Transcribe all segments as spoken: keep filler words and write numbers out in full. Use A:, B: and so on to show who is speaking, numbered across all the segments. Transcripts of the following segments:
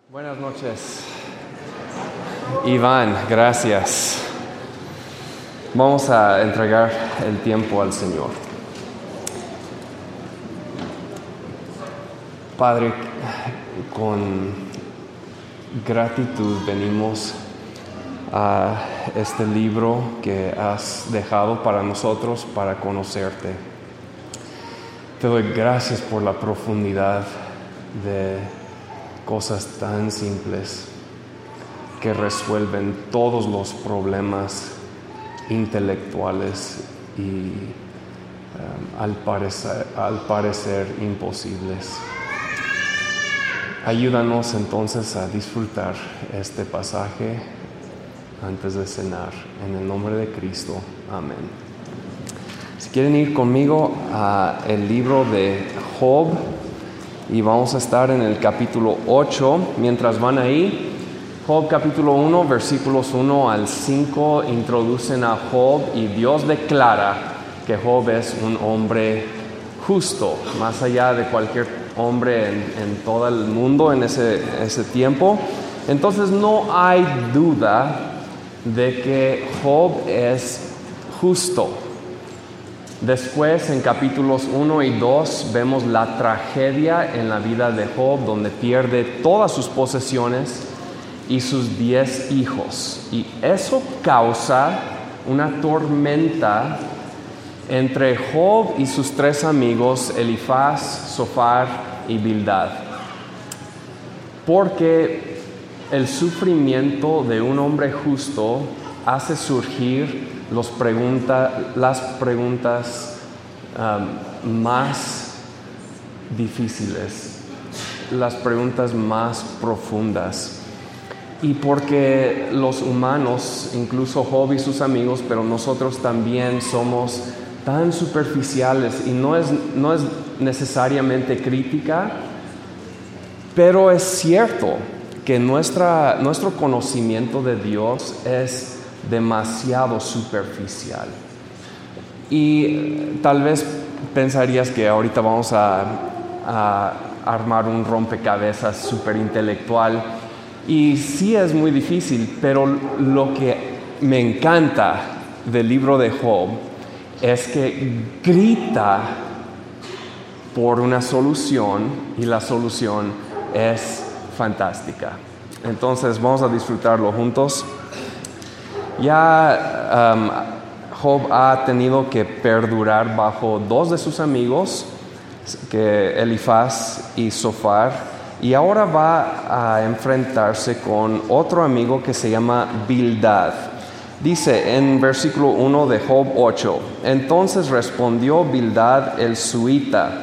A: Buenas noches. Iván, gracias. Vamos a entregar el tiempo al Señor. Padre, con gratitud venimos a este libro que has dejado para nosotros para conocerte. Te doy gracias por la profundidad de cosas tan simples que resuelven todos los problemas intelectuales y um, al parecer, al parecer imposibles. Ayúdanos entonces a disfrutar este pasaje antes de cenar. En el nombre de Cristo. Amén. Si quieren ir conmigo al libro de Job, y vamos a estar en el capítulo ocho. Mientras van ahí, Job capítulo uno, versículos uno al cinco introducen a Job y Dios declara que Job es un hombre justo, más allá de cualquier hombre en, en todo el mundo en ese, ese tiempo. Entonces no hay duda de que Job es justo. Después, en capítulos uno y dos, vemos la tragedia en la vida de Job, donde pierde todas sus posesiones y sus diez hijos. Y eso causa una tormenta entre Job y sus tres amigos, Elifaz, Zofar y Bildad. Porque el sufrimiento de un hombre justo hace surgir Los pregunta, las preguntas um, más difíciles, las preguntas más profundas. Y porque los humanos, incluso Job y sus amigos, pero nosotros también somos tan superficiales, y no es, no es necesariamente crítica, pero es cierto que nuestra, nuestro conocimiento de Dios es demasiado superficial. Y tal vez pensarías que ahorita vamos a, a armar un rompecabezas súper intelectual, y sí es muy difícil, pero lo que me encanta del libro de Job es que grita por una solución, y la solución es fantástica. Entonces vamos a disfrutarlo juntos. Ya um, Job ha tenido que perdurar bajo dos de sus amigos, que Elifaz y Zofar, y ahora va a enfrentarse con otro amigo que se llama Bildad. Dice en versículo uno de Job ocho: entonces respondió Bildad el suita: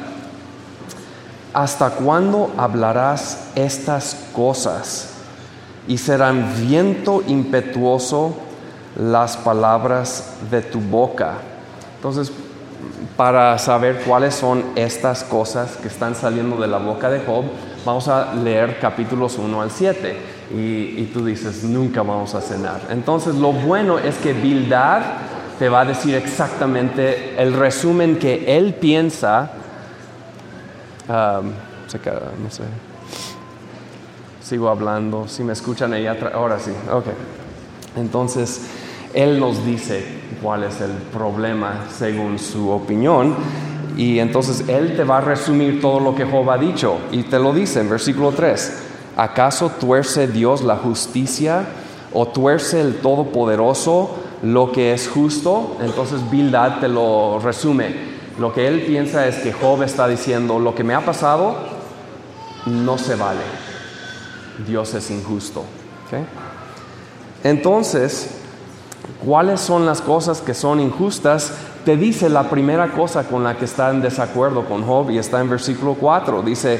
A: ¿hasta cuándo hablarás estas cosas? Y serán viento impetuoso las palabras de tu boca. Entonces, para saber cuáles son estas cosas que están saliendo de la boca de Job, vamos a leer capítulos uno al siete. Y, y tú dices, nunca vamos a cenar. Entonces, lo bueno es que Bildad te va a decir exactamente el resumen que él piensa. Um, no sé. Sigo hablando. Si me escuchan ahí atrás. Ahora sí. Ok. Entonces, él nos dice cuál es el problema según su opinión, y entonces él te va a resumir todo lo que Job ha dicho, y te lo dice en versículo tres: ¿acaso tuerce Dios la justicia, o tuerce el Todopoderoso lo que es justo? Entonces Bildad te lo resume. Lo que él piensa es que Job está diciendo: lo que me ha pasado no se vale, Dios es injusto. ¿Okay? Entonces, ¿cuáles son las cosas que son injustas? Te dice la primera cosa con la que está en desacuerdo con Job, y está en versículo cuatro. Dice: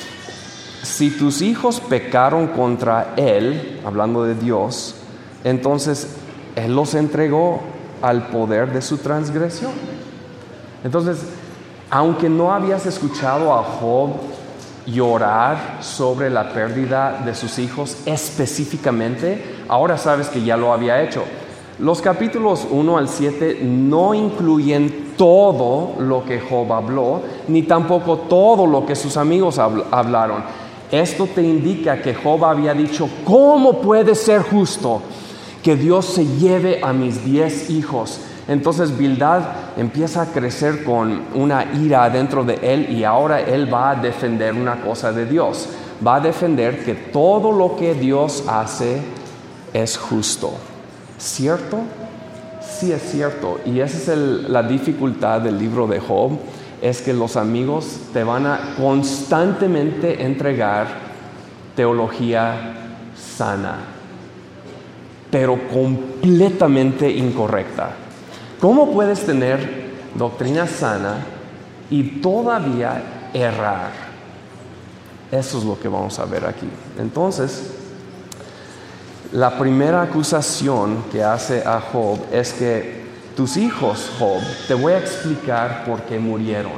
A: si tus hijos pecaron contra él, hablando de Dios, entonces él los entregó al poder de su transgresión. Entonces, aunque no habías escuchado a Job llorar sobre la pérdida de sus hijos específicamente, ahora sabes que ya lo había hecho. Los capítulos uno al siete no incluyen todo lo que Job habló, ni tampoco todo lo que sus amigos hablaron. Esto te indica que Job había dicho, ¿cómo puede ser justo que Dios se lleve a mis diez hijos? Entonces Bildad empieza a crecer con una ira dentro de él y ahora él va a defender una cosa de Dios. Va a defender que todo lo que Dios hace es justo. ¿Cierto? Sí es cierto. Y esa es el, la dificultad del libro de Job, es que los amigos te van a constantemente entregar teología sana, pero completamente incorrecta. ¿Cómo puedes tener doctrina sana y todavía errar? Eso es lo que vamos a ver aquí. Entonces, la primera acusación que hace a Job es que tus hijos, Job, te voy a explicar por qué murieron.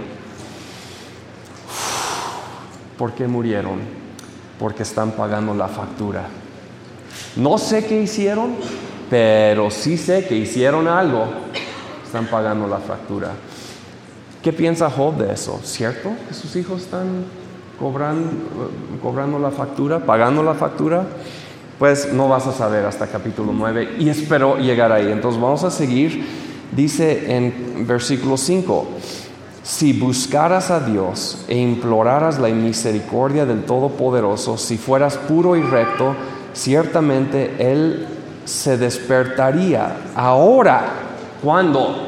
A: ¿Por qué murieron? Porque están pagando la factura. No sé qué hicieron, pero sí sé que hicieron algo. Están pagando la factura. ¿Qué piensa Job de eso? ¿Cierto que sus hijos están cobrando, cobrando la factura, pagando la factura? Pues no vas a saber hasta capítulo nueve y espero llegar ahí. Entonces vamos a seguir. Dice en versículo cinco, si buscaras a Dios e imploraras la misericordia del Todopoderoso, si fueras puro y recto, ciertamente Él se despertaría. Ahora, ¿cuándo?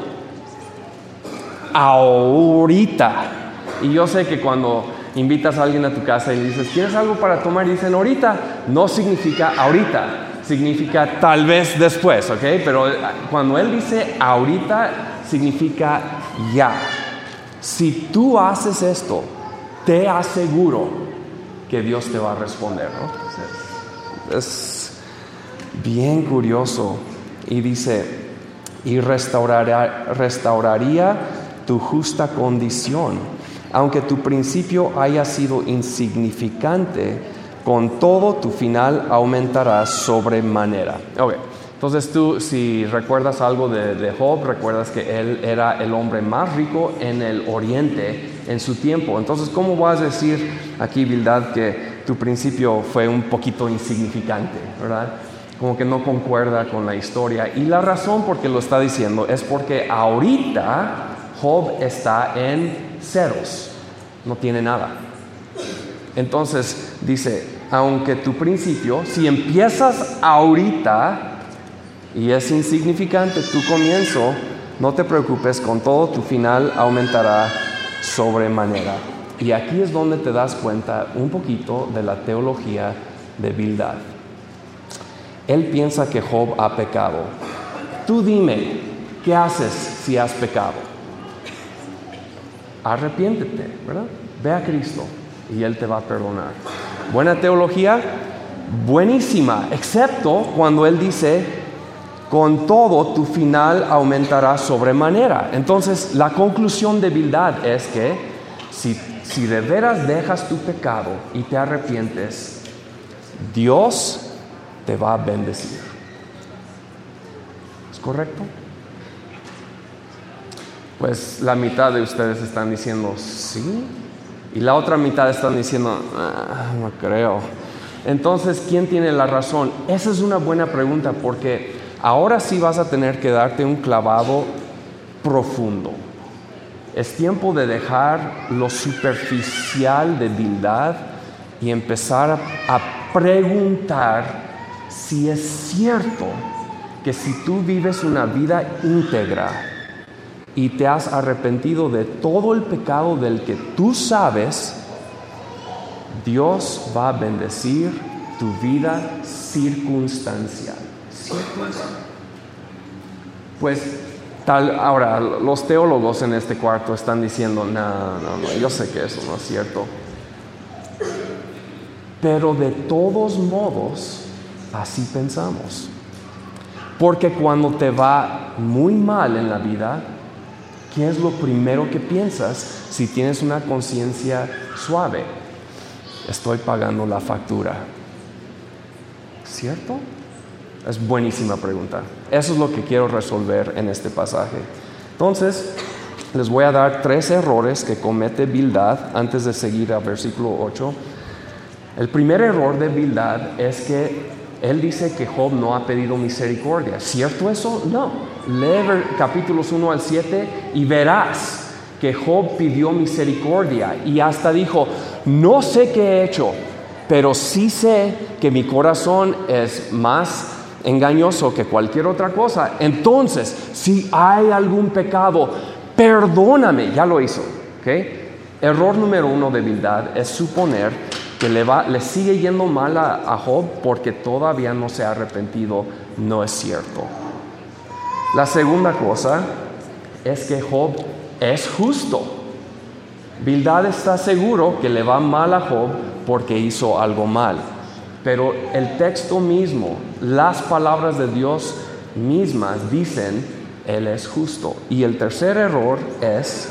A: Ahorita. Y yo sé que cuando invitas a alguien a tu casa y le dices, ¿quieres algo para tomar? Y dicen, ahorita. No significa ahorita, significa tal vez después, ¿ok? Pero cuando él dice ahorita, significa ya. Si tú haces esto, te aseguro que Dios te va a responder, ¿no? Es bien curioso. Y dice, y restauraría, restauraría tu justa condición, aunque tu principio haya sido insignificante, con todo tu final aumentará sobremanera. Ok, entonces tú, si recuerdas algo de, de Job, recuerdas que él era el hombre más rico en el oriente en su tiempo. Entonces, ¿cómo vas a decir aquí, Bildad, que tu principio fue un poquito insignificante, verdad? Como que no concuerda con la historia. Y la razón por qué lo está diciendo es porque ahorita Job está en ceros, no tiene nada. Entonces dice, aunque tu principio, si empiezas ahorita y es insignificante tu comienzo, no te preocupes, con todo tu final aumentará sobremanera. Y aquí es donde te das cuenta un poquito de la teología de Bildad. Él piensa que Job ha pecado. Tú dime, ¿qué haces si has pecado? Arrepiéntete, ¿verdad? Ve a Cristo y Él te va a perdonar. Buena teología, buenísima, excepto cuando Él dice, con todo tu final aumentará sobremanera. Entonces, la conclusión de Bildad es que si, si de veras dejas tu pecado y te arrepientes, Dios te va a bendecir. ¿Es correcto? Pues la mitad de ustedes están diciendo sí, y la otra mitad están diciendo ah, no creo. Entonces, ¿quién tiene la razón? Esa es una buena pregunta, porque ahora sí vas a tener que darte un clavado profundo. Es tiempo de dejar lo superficial de Bildad y empezar a, a preguntar si es cierto que si tú vives una vida íntegra y te has arrepentido de todo el pecado del que tú sabes, Dios va a bendecir tu vida circunstancial. ¿Cierto? Pues tal, ahora los teólogos en este cuarto están diciendo, no, no, no, yo sé que eso no es cierto. Pero de todos modos, así pensamos. Porque cuando te va muy mal en la vida, ¿qué es lo primero que piensas si tienes una conciencia suave? Estoy pagando la factura. ¿Cierto? Es buenísima pregunta. Eso es lo que quiero resolver en este pasaje. Entonces, les voy a dar tres errores que comete Bildad antes de seguir al versículo ocho. El primer error de Bildad es que él dice que Job no ha pedido misericordia. ¿Cierto eso? No. Lee capítulos uno al siete y verás que Job pidió misericordia y hasta dijo, no sé qué he hecho, pero sí sé que mi corazón es más engañoso que cualquier otra cosa. Entonces, si hay algún pecado, perdóname. Ya lo hizo. ¿Okay? Error número uno de Bildad es suponer que le, va, le sigue yendo mal a, a Job porque todavía no se ha arrepentido. No es cierto. La segunda cosa es que Job es justo. Bildad está seguro que le va mal a Job porque hizo algo mal. Pero el texto mismo, las palabras de Dios mismas dicen, Él es justo. Y el tercer error es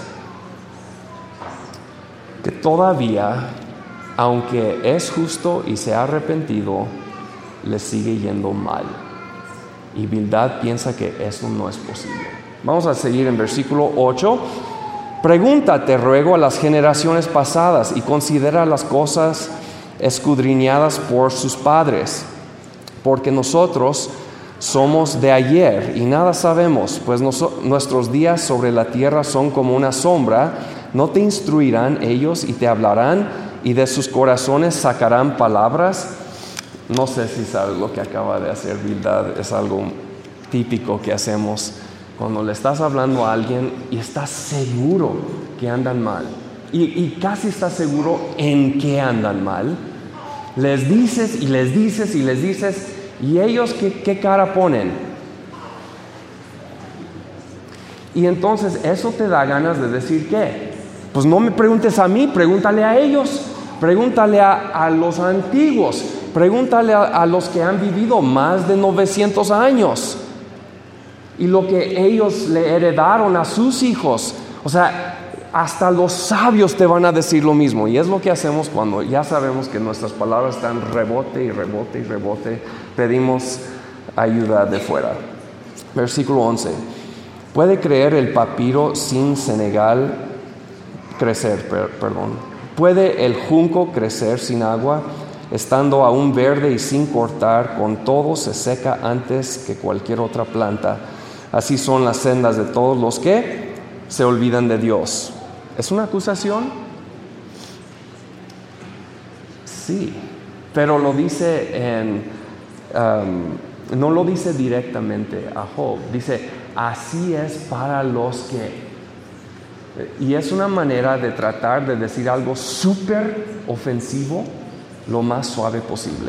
A: que todavía, aunque es justo y se ha arrepentido, le sigue yendo mal. Y Bildad piensa que eso no es posible. Vamos a seguir en versículo ocho. Pregunta, te ruego, a las generaciones pasadas y considera las cosas escudriñadas por sus padres, porque nosotros somos de ayer y nada sabemos, pues nos, nuestros días sobre la tierra son como una sombra. ¿No te instruirán ellos y te hablarán y de sus corazones sacarán palabras? No sé si sabes lo que acaba de hacer Bildad. Es algo típico que hacemos cuando le estás hablando a alguien y estás seguro que andan mal y, y casi estás seguro en qué andan mal. Les dices y les dices y les dices y ellos ¿qué, qué cara ponen? Y entonces eso te da ganas de decir ¿qué? Pues no me preguntes a mí, pregúntale a ellos, pregúntale a, a los antiguos, pregúntale a, a los que han vivido más de novecientos años y lo que ellos le heredaron a sus hijos. O sea, hasta los sabios te van a decir lo mismo. Y es lo que hacemos cuando ya sabemos que nuestras palabras están rebote y rebote y rebote. Pedimos ayuda de fuera. Versículo once. ¿Puede creer el papiro sin senegal crecer? Per, perdón. ¿Puede el junco crecer sin agua? Estando aún verde y sin cortar, con todo se seca antes que cualquier otra planta. Así son las sendas de todos los que se olvidan de Dios. ¿Es una acusación? Sí, pero lo dice en, um, no lo dice directamente a Job. Dice, así es para los que... Y es una manera de tratar de decir algo súper ofensivo lo más suave posible.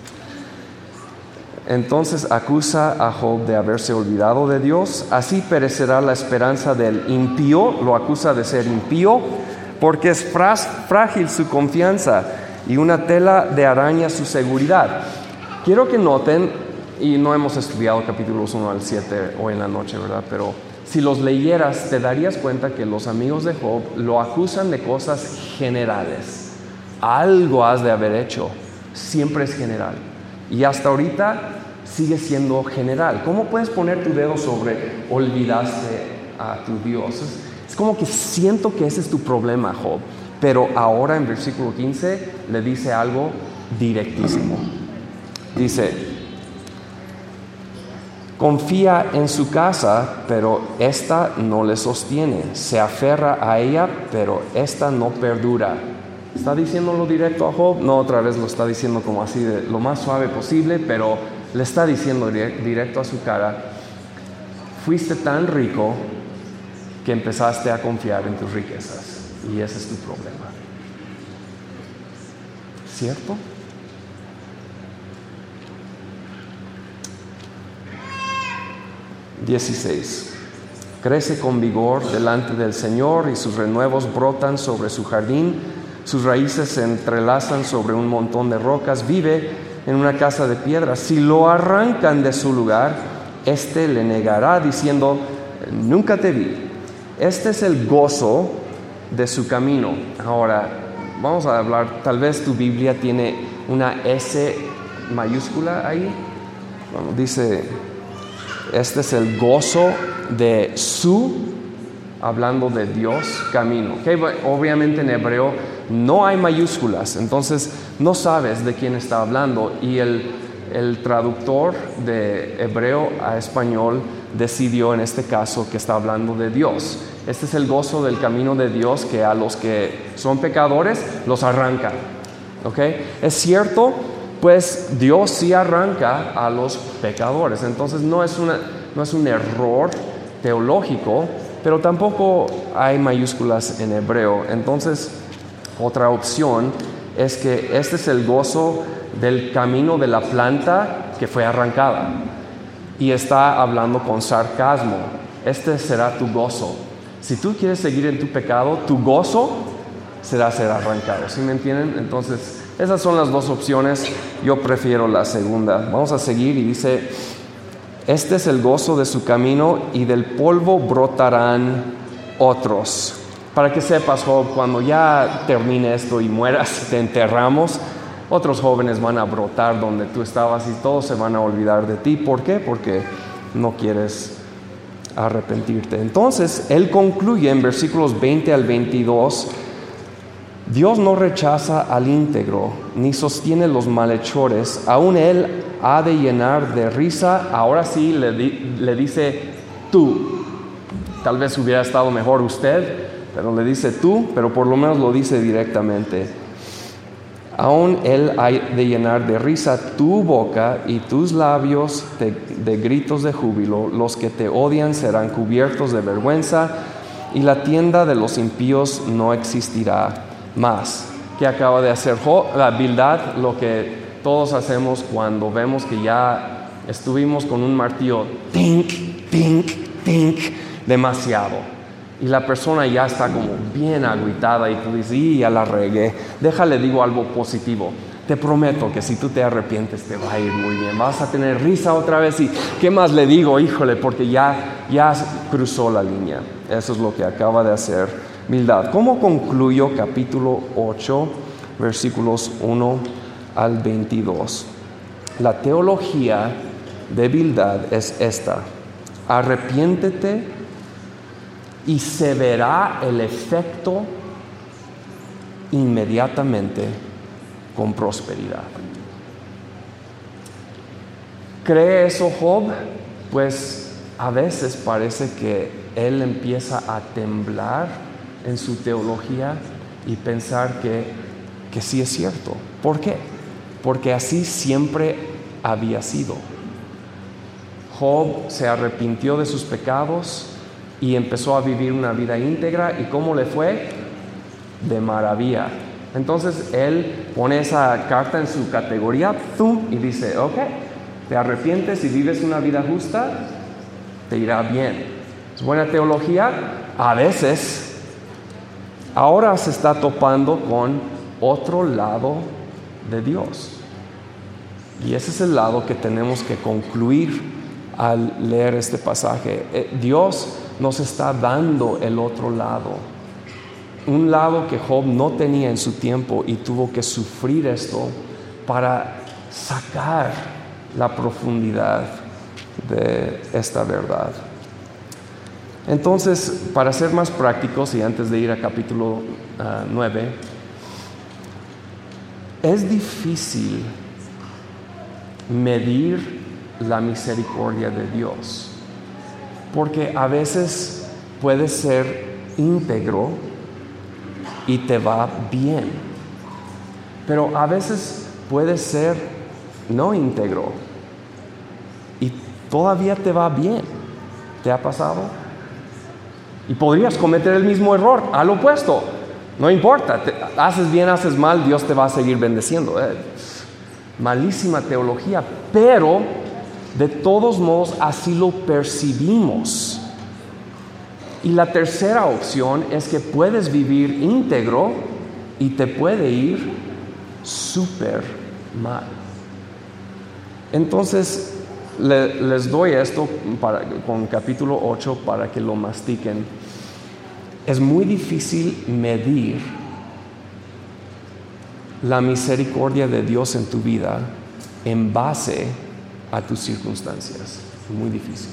A: Entonces acusa a Job de haberse olvidado de Dios. Así perecerá la esperanza del impío. Lo acusa de ser impío porque es frágil su confianza y una tela de araña su seguridad. Quiero que noten, y no hemos estudiado capítulos uno al siete hoy en la noche, ¿verdad? Pero si los leyeras te darías cuenta que los amigos de Job lo acusan de cosas generales. Algo has de haber hecho. Siempre es general. Y hasta ahorita sigue siendo general. ¿Cómo puedes poner tu dedo sobre olvidaste a tu Dios? Es, es como que siento que ese es tu problema, Job. Pero ahora en versículo quince le dice algo directísimo. Dice, confía en su casa, pero esta no le sostiene. Se aferra a ella, pero esta no perdura. ¿Está diciéndolo directo a Job? No, otra vez lo está diciendo como así, de lo más suave posible, pero le está diciendo directo a su cara, fuiste tan rico que empezaste a confiar en tus riquezas, y ese es tu problema. ¿Cierto? dieciséis. Crece con vigor delante del Señor y sus renuevos brotan sobre su jardín. Sus raíces se entrelazan sobre un montón de rocas. Vive en una casa de piedra. Si lo arrancan de su lugar, éste le negará diciendo, nunca te vi. Este es el gozo de su camino. Ahora, vamos a hablar, tal vez tu Biblia tiene una S mayúscula ahí. Bueno, dice, este es el gozo de su, hablando de Dios, camino. Okay, obviamente en hebreo no hay mayúsculas, entonces no sabes de quién está hablando. Y el, el traductor de hebreo a español decidió en este caso que está hablando de Dios. Este es el gozo del camino de Dios, que a los que son pecadores los arranca. ¿Okay? Es cierto, pues Dios sí arranca a los pecadores. Entonces no es, una, no es un error teológico, pero tampoco hay mayúsculas en hebreo. Entonces, otra opción es que este es el gozo del camino de la planta que fue arrancada. Y está hablando con sarcasmo. Este será tu gozo. Si tú quieres seguir en tu pecado, tu gozo será ser arrancado. ¿Sí me entienden? Entonces, esas son las dos opciones. Yo prefiero la segunda. Vamos a seguir y dice: este es el gozo de su camino, y del polvo brotarán otros. Para que sepas, Job, cuando ya termine esto y mueras, te enterramos, otros jóvenes van a brotar donde tú estabas y todos se van a olvidar de ti. ¿Por qué? Porque no quieres arrepentirte. Entonces, él concluye en versículos veinte al veintidós: Dios no rechaza al íntegro, ni sostiene los malhechores. Aún él ha de llenar de risa. Ahora sí le, di, le dice tú. Tal vez hubiera estado mejor usted, pero le dice tú, pero por lo menos lo dice directamente. Aún él ha de llenar de risa tu boca y tus labios de, de gritos de júbilo. Los que te odian serán cubiertos de vergüenza, y la tienda de los impíos no existirá más. ¿Qué acaba de hacer la Bildad? Lo que todos hacemos cuando vemos que ya estuvimos con un martillo, tink, tink, tink, demasiado, y la persona ya está como bien agüitada y tú dices, y ya la regué. Déjale, digo algo positivo. Te prometo que si tú te arrepientes te va a ir muy bien, vas a tener risa otra vez. Y ¿qué más le digo? Híjole, porque ya, ya cruzó la línea. Eso es lo que acaba de hacer Bildad. ¿Cómo concluyo capítulo ocho, versículos uno al veintidós? La teología de Bildad es esta: arrepiéntete y se verá el efecto inmediatamente con prosperidad. ¿Cree eso Job? Pues a veces parece que él empieza a temblar en su teología y pensar que, que sí es cierto. ¿Por qué? Porque así siempre había sido. Job se arrepintió de sus pecados y empezó a vivir una vida íntegra. ¿Y cómo le fue? De maravilla. Entonces él pone esa carta en su categoría ¡zum! Y dice, ok, te arrepientes y vives una vida justa, te irá bien. ¿Es buena teología? A veces. Ahora se está topando con otro lado de Dios. Y ese es el lado que tenemos que concluir al leer este pasaje. Dios nos está dando el otro lado. Un lado que Job no tenía en su tiempo y tuvo que sufrir esto para sacar la profundidad de esta verdad. Entonces, para ser más prácticos y antes de ir a capítulo uh, nueve, es difícil medir la misericordia de Dios, porque a veces puedes ser íntegro y te va bien, pero a veces puedes ser no íntegro y todavía te va bien. ¿Te ha pasado? Y podrías cometer el mismo error al opuesto. No importa, te, haces bien, haces mal, Dios te va a seguir bendeciendo. Eh, malísima teología, pero de todos modos así lo percibimos. Y la tercera opción es que puedes vivir íntegro y te puede ir súper mal. Entonces le, les doy esto para, con capítulo ocho para que lo mastiquen. Es muy difícil medir la misericordia de Dios en tu vida en base a tus circunstancias. Muy difícil.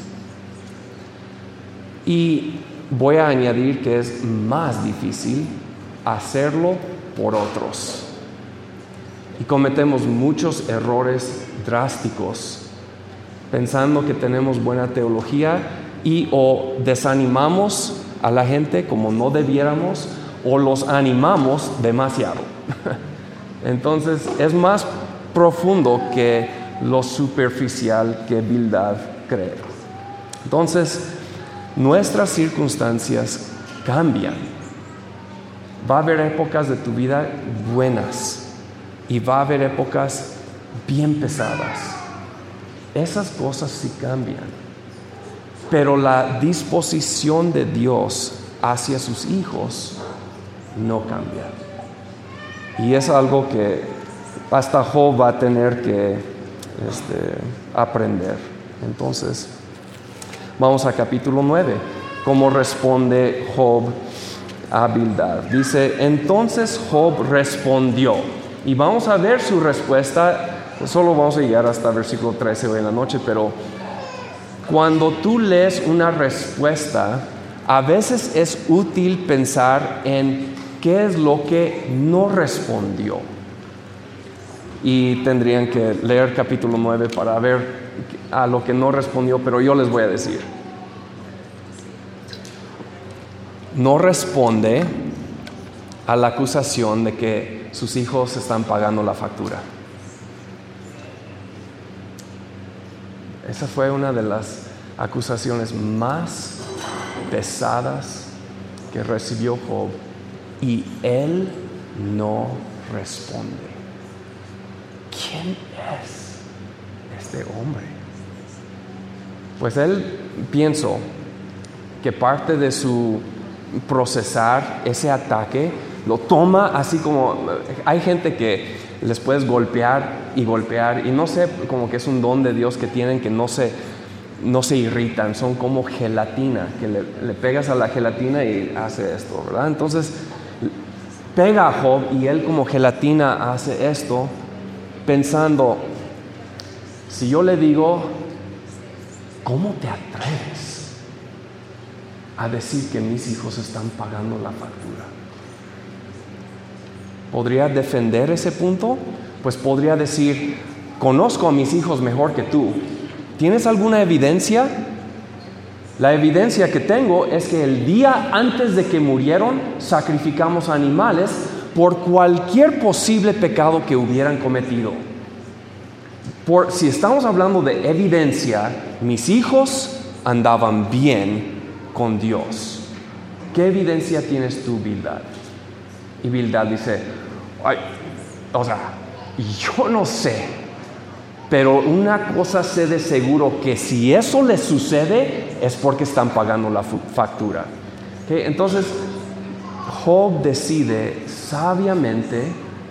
A: Y voy a añadir que es más difícil hacerlo por otros. Y cometemos muchos errores drásticos pensando que tenemos buena teología y o desanimamos a la gente como no debiéramos o los animamos demasiado. Entonces es más profundo que lo superficial que Bildad cree. Entonces nuestras circunstancias cambian. Va a haber épocas de tu vida buenas y va a haber épocas bien pesadas. Esas cosas sí cambian, pero la disposición de Dios hacia sus hijos no cambia. Y es algo que hasta Job va a tener que este, aprender. Entonces, vamos a capítulo nueve. ¿Cómo responde Job a Bildad? Dice, entonces Job respondió. Y vamos a ver su respuesta. Solo vamos a llegar hasta el versículo trece hoy en la noche, pero cuando tú lees una respuesta, a veces es útil pensar en qué es lo que no respondió. Y tendrían que leer capítulo nueve para ver a lo que no respondió, pero yo les voy a decir. No responde a la acusación de que sus hijos están pagando la factura. Esa fue una de las acusaciones más pesadas que recibió Job y él no responde. ¿Quién es este hombre? Pues él pienso que parte de su procesar ese ataque lo toma así como hay gente que les puedes golpear y golpear y no sé, como que es un don de Dios que tienen que no se, no se irritan, son como gelatina, que le, le pegas a la gelatina y hace esto, ¿verdad? Entonces pega a Job y él como gelatina hace esto pensando, si yo le digo, ¿cómo te atreves a decir que mis hijos están pagando la factura? ¿Podría defender ese punto? Pues podría decir, conozco a mis hijos mejor que tú. ¿Tienes alguna evidencia? La evidencia que tengo es que el día antes de que murieron, sacrificamos animales por cualquier posible pecado que hubieran cometido. Por, si estamos hablando de evidencia, mis hijos andaban bien con Dios. ¿Qué evidencia tienes tú, Bildad? Y Bildad dice, ay, o sea, yo no sé, pero una cosa sé de seguro, que si eso les sucede es porque están pagando la factura. ¿Okay? Entonces, Job decide sabiamente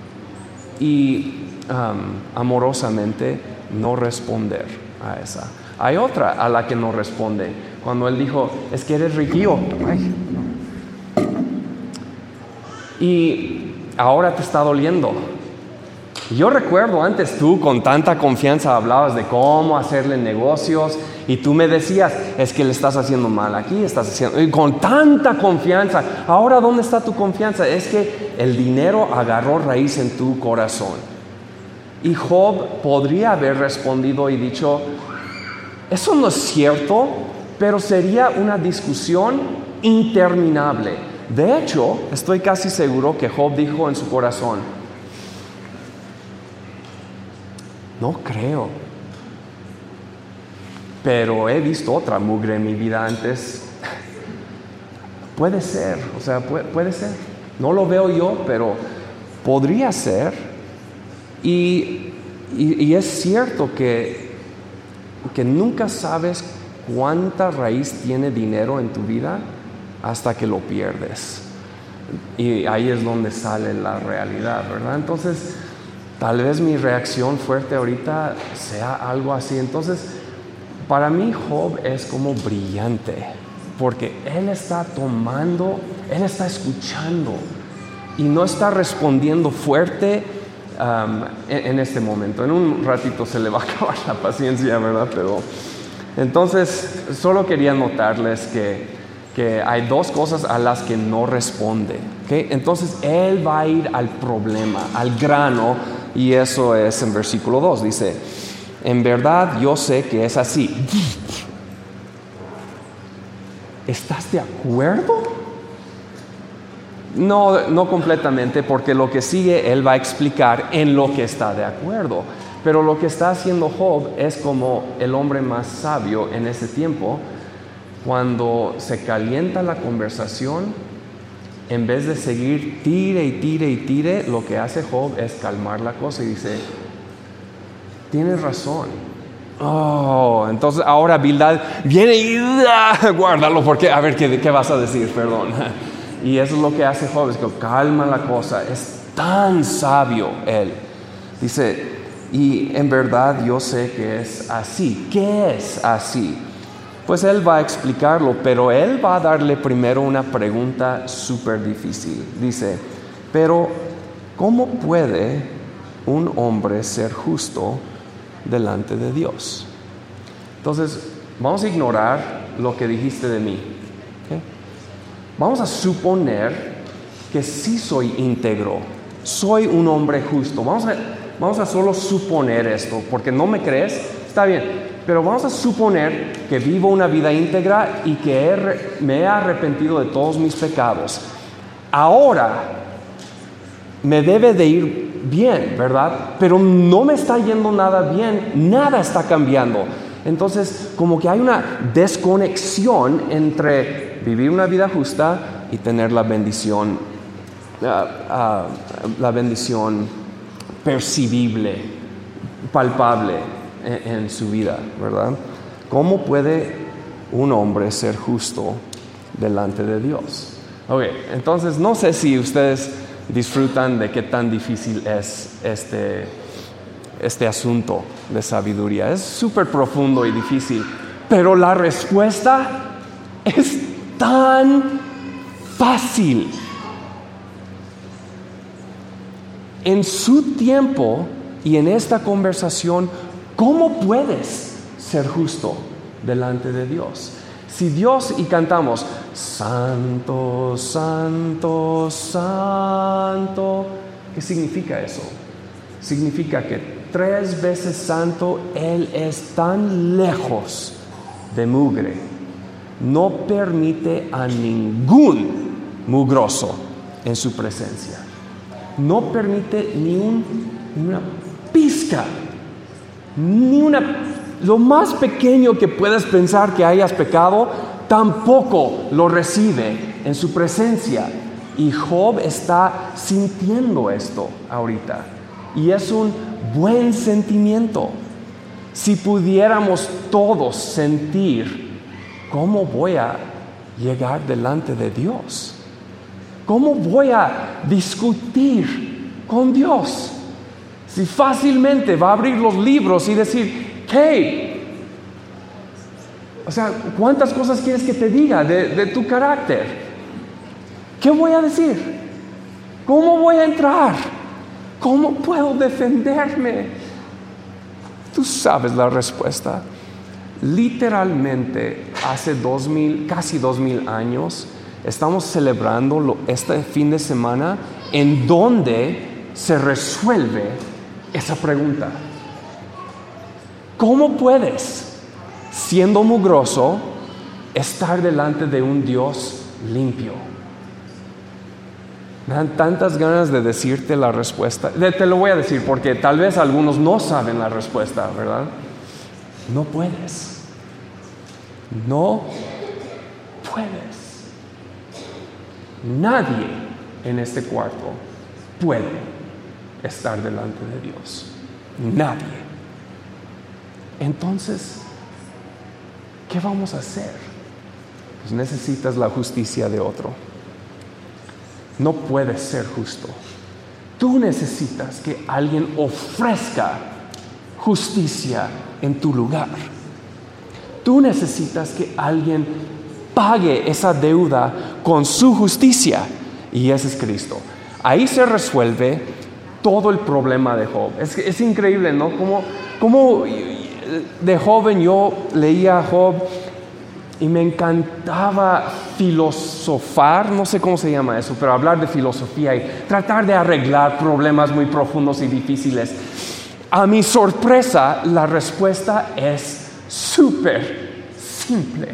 A: y um, amorosamente no responder a esa. Hay otra a la que no responde. Cuando él dijo, es que eres riquillo. Ay, y ahora te está doliendo. Yo recuerdo antes tú con tanta confianza hablabas de cómo hacerle negocios y tú me decías, es que le estás haciendo mal aquí, estás haciendo, y con tanta confianza. Ahora, ¿dónde está tu confianza? Es que el dinero agarró raíz en tu corazón. Y Job podría haber respondido y dicho, eso no es cierto, pero sería una discusión interminable. De hecho, estoy casi seguro que Job dijo en su corazón, no creo, pero he visto otra mugre en mi vida antes. Puede ser, o sea, puede, puede ser. No lo veo yo, pero podría ser. Y, y, y es cierto que, que nunca sabes cuánta raíz tiene dinero en tu vida hasta que lo pierdes. Y ahí es donde sale la realidad, ¿verdad? Entonces, tal vez mi reacción fuerte ahorita sea algo así. Entonces, para mí Job es como brillante, porque él está tomando, él está escuchando y no está respondiendo fuerte um, en, en este momento. En un ratito se le va a acabar la paciencia, ¿verdad? Pero entonces, solo quería notarles que que hay dos cosas a las que no responde. ¿Okay? Entonces él va a ir al problema, al grano, y eso es en versículo dos. Dice, en verdad yo sé que es así. ¿Estás de acuerdo? No, no completamente, porque lo que sigue él va a explicar en lo que está de acuerdo. Pero lo que está haciendo Job es como el hombre más sabio en ese tiempo. Cuando se calienta la conversación, en vez de seguir tire y tire y tire, lo que hace Job es calmar la cosa y dice, tienes razón. Oh, entonces ahora Bildad viene y ah, guárdalo, porque a ver ¿qué, qué vas a decir, perdón. Y eso es lo que hace Job, es que calma la cosa, es tan sabio él. Dice, y en verdad yo sé que es así. ¿Qué es así? Pues él va a explicarlo, pero él va a darle primero una pregunta súper difícil. Dice, pero ¿cómo puede un hombre ser justo delante de Dios? Entonces, vamos a ignorar lo que dijiste de mí. ¿Okay? Vamos a suponer que sí soy íntegro, soy un hombre justo. Vamos a, vamos a solo suponer esto, porque no me crees, está bien. Pero vamos a suponer que vivo una vida íntegra y que he, me he arrepentido de todos mis pecados. Ahora me debe de ir bien, ¿verdad? Pero no me está yendo nada bien, nada está cambiando. Entonces, como que hay una desconexión entre vivir una vida justa y tener la bendición, uh, uh, la bendición percibible, palpable en su vida, ¿verdad? ¿Cómo puede un hombre ser justo delante de Dios? Ok, entonces no sé si ustedes disfrutan de qué tan difícil es este, este asunto de sabiduría. Es súper profundo y difícil, pero la respuesta es tan fácil. En su tiempo y en esta conversación, ¿cómo puedes ser justo delante de Dios? Si Dios, y cantamos, Santo, Santo, Santo, ¿qué significa eso? Significa que tres veces santo, Él es tan lejos de mugre, no permite a ningún mugroso en su presencia. No permite ni, un, ni una pizca, ni una, lo más pequeño que puedas pensar que hayas pecado, tampoco lo recibe en su presencia. Y Job está sintiendo esto ahorita. Y es un buen sentimiento. Si pudiéramos todos sentir, ¿cómo voy a llegar delante de Dios? ¿Cómo voy a discutir con Dios? Si fácilmente va a abrir los libros y decir, ¿qué? O sea, ¿cuántas cosas quieres que te diga de, de tu carácter? ¿Qué voy a decir? ¿Cómo voy a entrar? ¿Cómo puedo defenderme? Tú sabes la respuesta. Literalmente, hace dos mil, casi dos mil años, estamos celebrando lo, este fin de semana en donde se resuelve esa pregunta. ¿Cómo puedes, siendo mugroso, estar delante de un Dios limpio? Me dan tantas ganas de decirte la respuesta. Te lo voy a decir porque tal vez algunos no saben la respuesta, ¿verdad? No puedes. No puedes. Nadie en este cuarto puede estar delante de Dios. Nadie. Entonces, ¿qué vamos a hacer? Pues necesitas la justicia de otro. No puedes ser justo. Tú necesitas que alguien ofrezca justicia en tu lugar. Tú necesitas que alguien pague esa deuda con su justicia, y ese es Cristo. Ahí se resuelve todo el problema de Job. Es, es increíble, ¿no? Como, como de joven yo leía a Job y me encantaba filosofar, no sé cómo se llama eso, pero hablar de filosofía y tratar de arreglar problemas muy profundos y difíciles. A mi sorpresa, la respuesta es súper simple.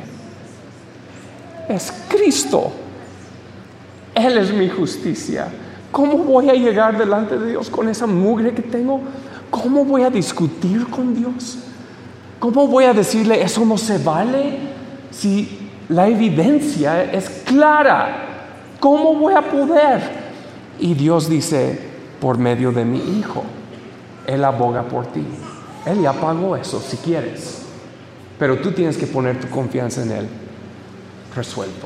A: Es Cristo. Él es mi justicia. ¿Cómo voy a llegar delante de Dios con esa mugre que tengo? ¿Cómo voy a discutir con Dios? ¿Cómo voy a decirle eso no se vale? Si la evidencia es clara, ¿cómo voy a poder? Y Dios dice, por medio de mi Hijo, Él aboga por ti. Él ya pagó eso si quieres, pero tú tienes que poner tu confianza en Él. Resuelto.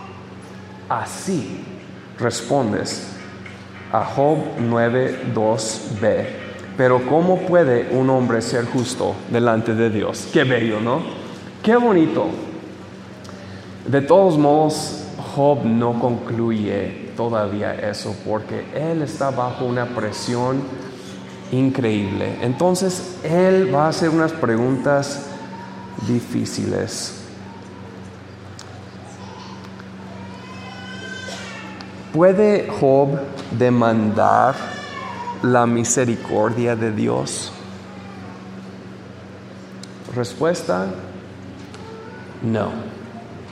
A: Así respondes a Job nueve dos b. Pero ¿cómo puede un hombre ser justo delante de Dios? Qué bello, ¿no? Qué bonito. De todos modos, Job no concluye todavía eso, porque él está bajo una presión increíble. Entonces, él va a hacer unas preguntas difíciles. ¿Puede Job demandar la misericordia de Dios? Respuesta, no.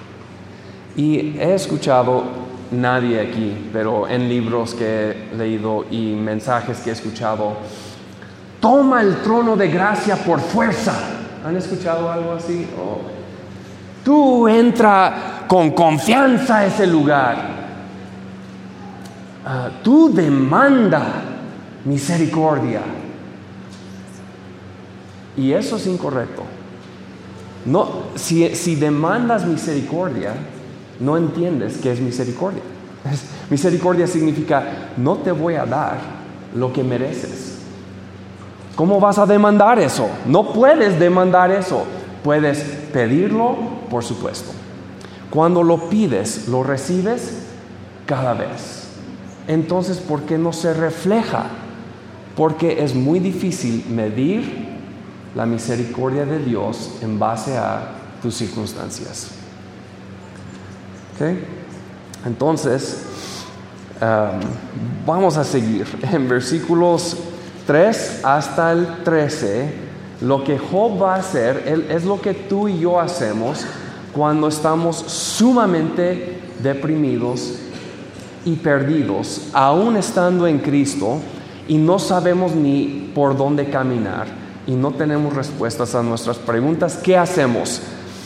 A: Y he escuchado, nadie aquí, pero en libros que he leído y mensajes que he escuchado, toma el trono de gracia por fuerza. ¿Han escuchado algo así? Oh. Tú entra con confianza a ese lugar. Uh, tú demanda misericordia. Y eso es incorrecto. No, si, si demandas misericordia, no entiendes qué es misericordia. Misericordia significa, no te voy a dar lo que mereces. ¿Cómo vas a demandar eso? No puedes demandar eso. Puedes pedirlo, por supuesto. Cuando lo pides, lo recibes cada vez. Entonces, ¿por qué no se refleja? Porque es muy difícil medir la misericordia de Dios en base a tus circunstancias. ¿Okay? Entonces, um, vamos a seguir. En versículos tres hasta el trece, lo que Job va a hacer es lo que tú y yo hacemos cuando estamos sumamente deprimidos y perdidos, aún estando en Cristo, y no sabemos ni por dónde caminar, y no tenemos respuestas a nuestras preguntas. ¿Qué hacemos?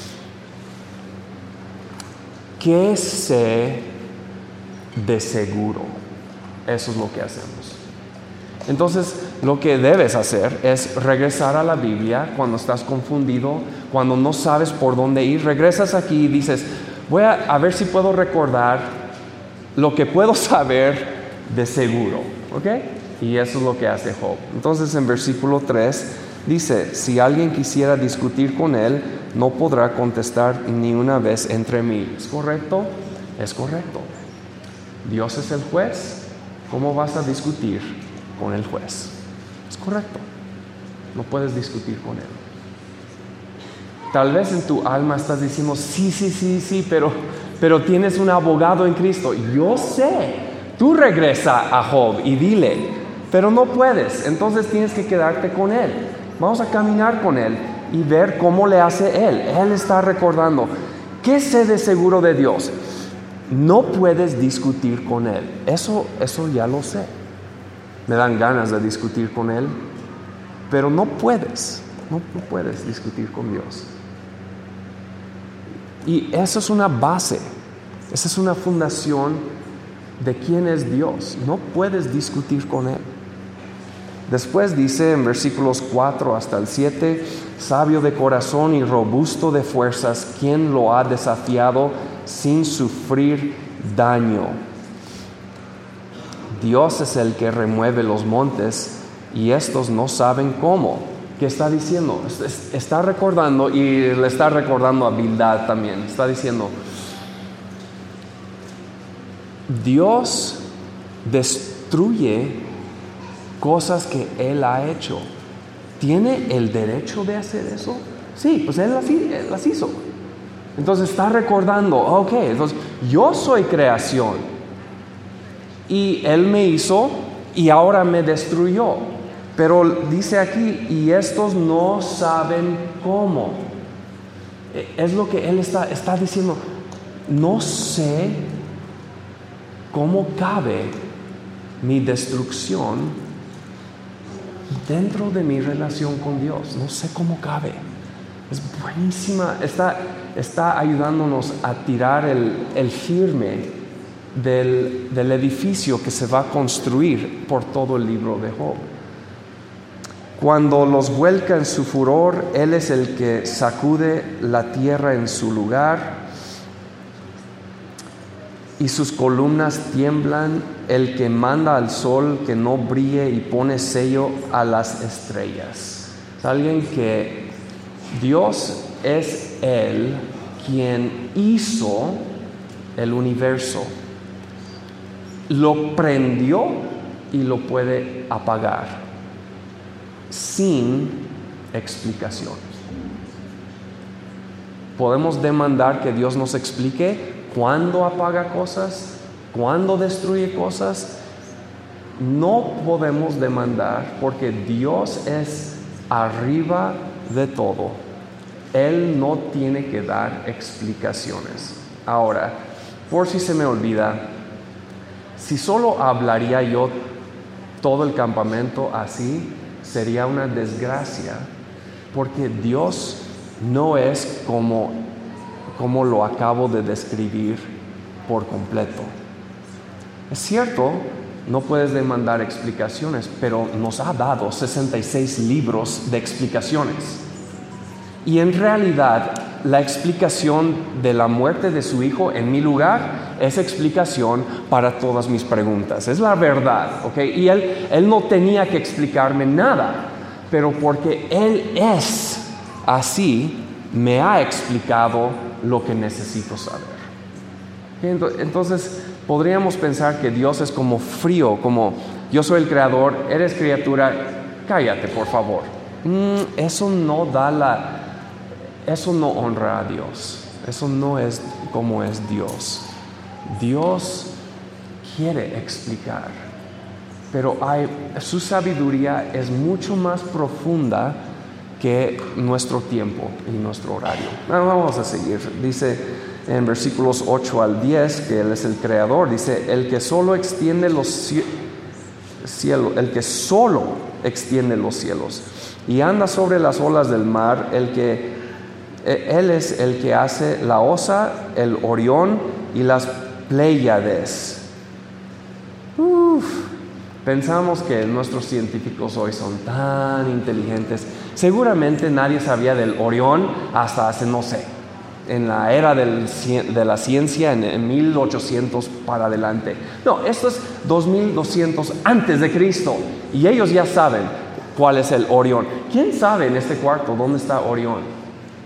A: ¿Qué sé de seguro? Eso es lo que hacemos. Entonces, lo que debes hacer es regresar a la Biblia cuando estás confundido, cuando no sabes por dónde ir. Regresas aquí y dices, voy a, a ver si puedo recordar lo que puedo saber de seguro. ¿Ok? Y eso es lo que hace Job. Entonces, en versículo tres dice, si alguien quisiera discutir con él, no podrá contestar ni una vez entre mí. ¿Es correcto? Es correcto. Dios es el juez. ¿Cómo vas a discutir con el juez? Es correcto. No puedes discutir con él. Tal vez en tu alma estás diciendo, sí, sí, sí, sí, pero, pero tienes un abogado en Cristo. Yo sé. Tú regresa a Job y dile, pero no puedes. Entonces tienes que quedarte con él. Vamos a caminar con él y ver cómo le hace él. Él está recordando, ¿qué sé de seguro de Dios? No puedes discutir con él. Eso, eso ya lo sé. Me dan ganas de discutir con él, pero no puedes. No, no puedes discutir con Dios. Y eso es una base. Esa es una fundación de quién es Dios. No puedes discutir con él. Después dice en versículos cuatro hasta el siete, sabio de corazón y robusto de fuerzas, ¿quién lo ha desafiado sin sufrir daño? Dios es el que remueve los montes y estos no saben cómo. ¿Qué está diciendo? Está recordando, y le está recordando a Bildad también. Está diciendo, Dios destruye cosas que Él ha hecho. ¿Tiene el derecho de hacer eso? Sí, pues Él las, él las hizo. Entonces está recordando, ok, entonces yo soy creación y Él me hizo y ahora me destruyó. Pero dice aquí, y estos no saben cómo. Es lo que Él está, está diciendo, no sé cómo cabe mi destrucción dentro de mi relación con Dios. No sé cómo cabe. Es buenísima. Está, está ayudándonos a tirar el, el firme del, del edificio que se va a construir por todo el libro de Job. Cuando los vuelca en su furor, Él es el que sacude la tierra en su lugar y sus columnas tiemblan, el que manda al sol que no brille y pone sello a las estrellas. Es alguien que Dios es Él quien hizo el universo, lo prendió y lo puede apagar sin explicaciones. Podemos demandar que Dios nos explique cuándo apaga cosas, cuándo destruye cosas. No podemos demandar porque Dios es arriba de todo. Él no tiene que dar explicaciones. Ahora, por si se me olvida, si solo hablaría yo todo el campamento así, sería una desgracia, porque Dios no es como, como lo acabo de describir por completo. Es cierto, no puedes demandar explicaciones, pero nos ha dado sesenta y seis libros de explicaciones. Y en realidad, la explicación de la muerte de su hijo en mi lugar es explicación para todas mis preguntas. Es la verdad, ¿ok? Y él, él no tenía que explicarme nada, pero porque Él es así, me ha explicado lo que necesito saber. Entonces, podríamos pensar que Dios es como frío, como yo soy el creador, eres criatura, cállate, por favor. Mm, eso no da la... Eso no honra a Dios. Eso no es como es Dios. Dios quiere explicar, pero hay, su sabiduría es mucho más profunda que nuestro tiempo y nuestro horario. Vamos a seguir. Dice en versículos ocho al diez que Él es el creador. Dice, el que solo extiende los cielos, el que solo extiende los cielos y anda sobre las olas del mar, el que Él es el que hace la Osa, el Orión y las Pléyades. Uf, pensamos que nuestros científicos hoy son tan inteligentes. Seguramente nadie sabía del Orión hasta hace, no sé, en la era del, de la ciencia, en, en mil ochocientos para adelante. No, esto es dos mil doscientos antes de Cristo. Y ellos ya saben cuál es el Orión. ¿Quién sabe en este cuarto dónde está Orión?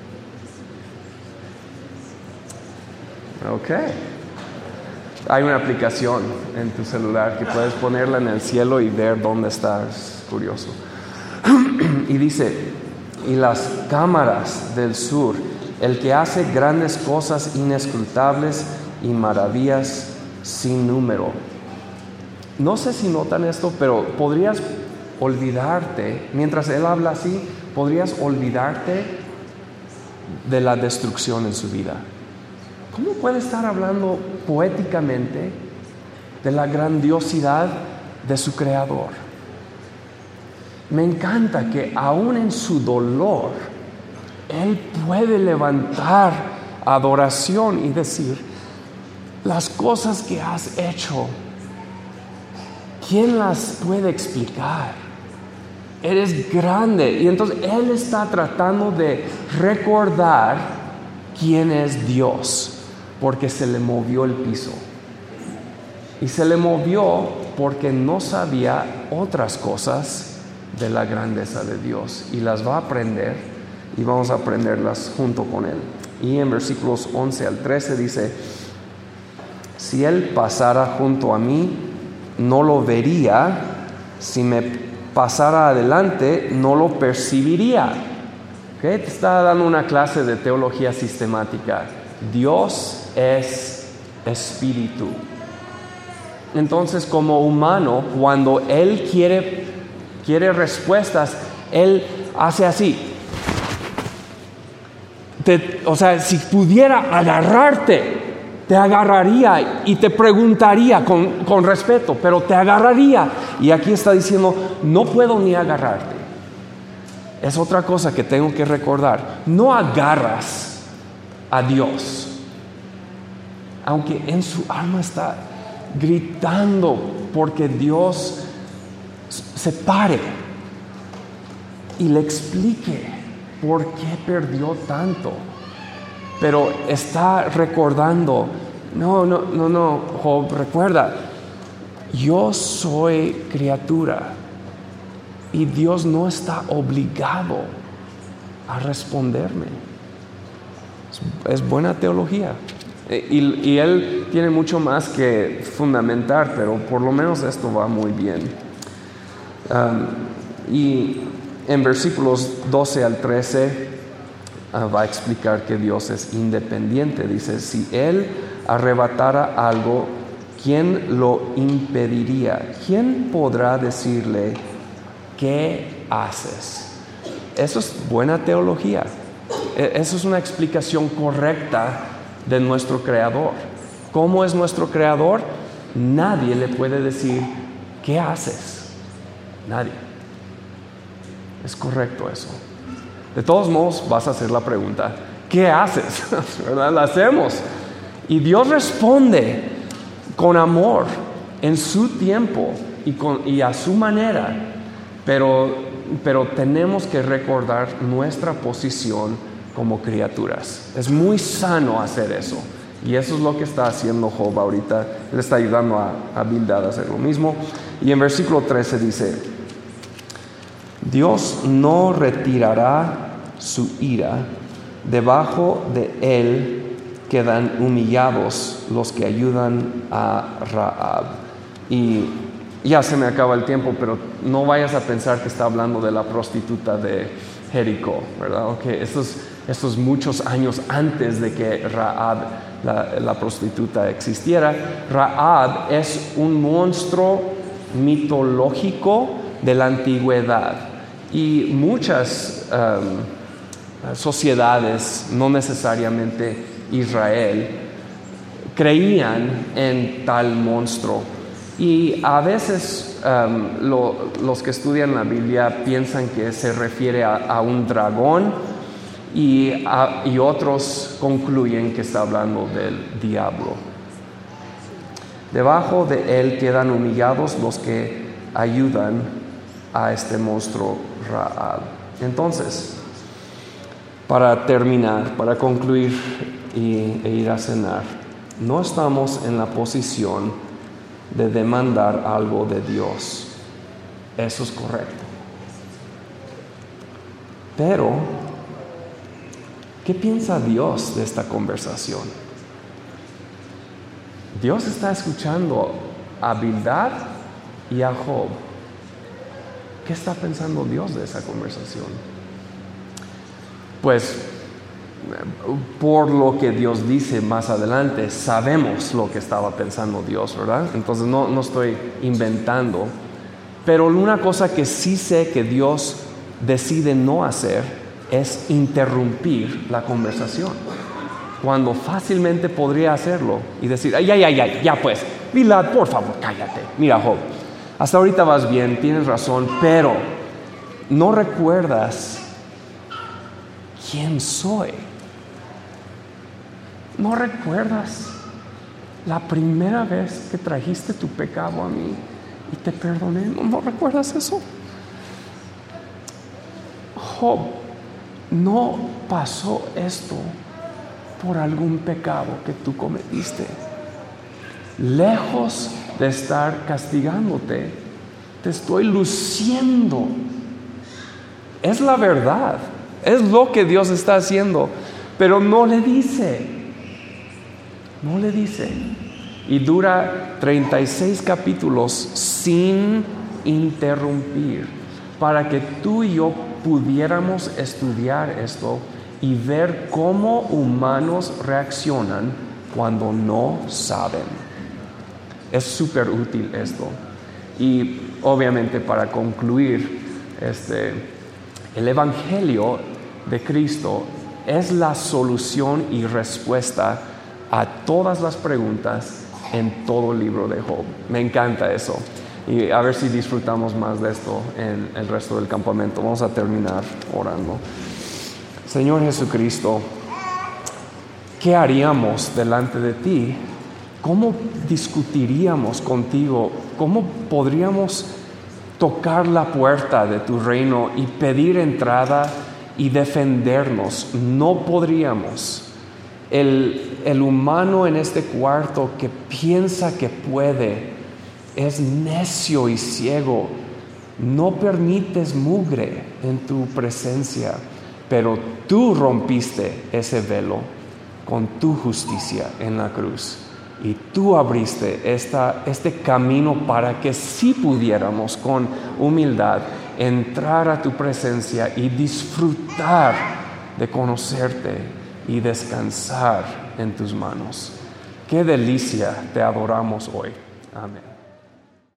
A: Ok. Hay una aplicación en tu celular que puedes ponerla en el cielo y ver dónde está. Es curioso. Y dice, y las cámaras del sur, el que hace grandes cosas inescrutables y maravillas sin número. No sé si notan esto, pero podrías olvidarte, mientras Él habla así, podrías olvidarte de la destrucción en su vida. ¿Cómo puede estar hablando poéticamente de la grandiosidad de su Creador? Me encanta que aún en su dolor, Él puede levantar adoración y decir, las cosas que has hecho, ¿quién las puede explicar? Eres grande. Y entonces Él está tratando de recordar quién es Dios. Porque se le movió el piso. Y se le movió porque no sabía otras cosas de la grandeza de Dios. Y las va a aprender y vamos a aprenderlas junto con Él. Y en versículos once al trece dice, si Él pasara junto a mí, no lo vería. Si me pasara adelante, no lo percibiría. ¿Ok? Te está dando una clase de teología sistemática. Dios es espíritu. Entonces, como humano, cuando Él quiere, quiere respuestas, Él hace así. Te, o sea, si pudiera agarrarte, te agarraría y te preguntaría con, con respeto, pero te agarraría. Y aquí está diciendo, no puedo ni agarrarte. Es otra cosa que tengo que recordar. No agarras a Dios, aunque en su alma está gritando porque Dios se pare y le explique por qué perdió tanto. Pero está recordando, no, no, no, no, Job, recuerda, yo soy criatura y Dios no está obligado a responderme. Es, es buena teología. Y, y él tiene mucho más que fundamentar, pero por lo menos esto va muy bien. Um, y en versículos doce al trece uh, va a explicar que Dios es independiente. Dice, si Él arrebatara algo, ¿quién lo impediría? ¿Quién podrá decirle, ¿qué haces? Eso es buena teología. Eso es una explicación correcta de nuestro Creador. ¿Cómo es nuestro Creador? Nadie le puede decir, ¿qué haces? Nadie. Es correcto eso. De todos modos, vas a hacer la pregunta, ¿qué haces? ¿Verdad? La hacemos. Y Dios responde con amor, en su tiempo y, con, y a su manera. Pero, pero tenemos que recordar nuestra posición como criaturas. Es muy sano hacer eso. Y eso es lo que está haciendo Job ahorita. Le está ayudando a, a Bildad a hacer lo mismo. Y en versículo trece dice, Dios no retirará su ira, debajo de él quedan humillados los que ayudan a Rahab. Y ya se me acaba el tiempo, pero no vayas a pensar que está hablando de la prostituta de Jericó, ¿verdad? Okay, estos, estos muchos años antes de que Rahab, la, la prostituta, existiera. Rahab es un monstruo mitológico de la antigüedad. Y muchas um, sociedades, no necesariamente Israel, creían en tal monstruo. Y a veces um, lo, los que estudian la Biblia piensan que se refiere a, a un dragón y, a, y otros concluyen que está hablando del diablo. Debajo de él quedan humillados los que ayudan a este monstruo Rahab. Entonces, para terminar, para concluir y, e ir a cenar, no estamos en la posición de demandar algo de Dios. Eso es correcto. Pero, ¿qué piensa Dios de esta conversación? Dios está escuchando a Bildad y a Job. ¿Qué está pensando Dios de esa conversación? Pues, por lo que Dios dice más adelante, sabemos lo que estaba pensando Dios, ¿verdad? Entonces no, no estoy inventando. Pero una cosa que sí sé que Dios decide no hacer es interrumpir la conversación, cuando fácilmente podría hacerlo y decir, ay, ay, ay, ay, ya pues, Bildad, por favor, cállate. Mira, Job, hasta ahorita vas bien, tienes razón, pero ¿no recuerdas quién soy? ¿No recuerdas la primera vez que trajiste tu pecado a mí y te perdoné? ¿No, no recuerdas eso? Job, no pasó esto por algún pecado que tú cometiste. Lejos de estar castigándote, te estoy luciendo. Es la verdad, es lo que Dios está haciendo, pero no le dice. No le dice. Y dura treinta y seis capítulos sin interrumpir, para que tú y yo pudiéramos estudiar esto y ver cómo humanos reaccionan cuando no saben. Es súper útil esto. Y obviamente para concluir, este, el Evangelio de Cristo es la solución y respuesta a todas las preguntas en todo el libro de Job. Me encanta eso. Y a ver si disfrutamos más de esto en el resto del campamento. Vamos a terminar orando. Señor Jesucristo, ¿qué haríamos delante de ti? ¿Cómo discutiríamos contigo? ¿Cómo podríamos tocar la puerta de tu reino y pedir entrada y defendernos? No podríamos. El, el humano en este cuarto que piensa que puede es necio y ciego. No permites mugre en tu presencia, pero tú rompiste ese velo con tu justicia en la cruz. Y tú abriste esta, este camino para que sí pudiéramos con humildad entrar a tu presencia y disfrutar de conocerte y descansar en tus manos. Qué delicia, te adoramos hoy. Amén.